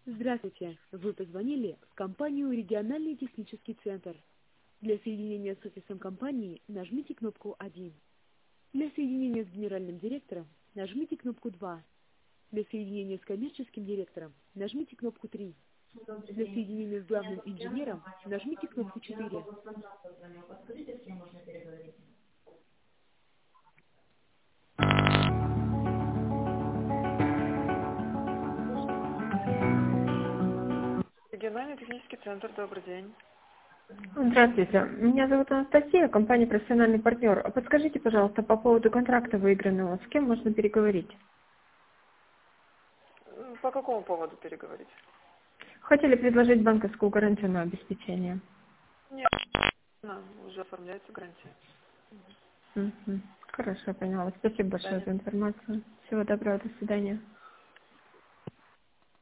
Здравствуйте. Вы позвонили в компанию «Региональный технический центр». Для соединения с офисом компании нажмите кнопку 1. Для соединения с генеральным директором нажмите кнопку 2. Для соединения с коммерческим директором нажмите кнопку 3. Для соединения с главным инженером нажмите кнопку 4. Региональный технический центр, добрый день. Здравствуйте. Меня зовут Анастасия, компания «Профессиональный партнер». А подскажите, пожалуйста, по поводу контракта выигранного, с кем можно переговорить? По какому поводу переговорить? Хотели предложить банковскую гарантию на обеспечение. Нет, уже оформляется гарантия. Хорошо, поняла. Спасибо До большое свидания. за информацию. Всего доброго, до свидания.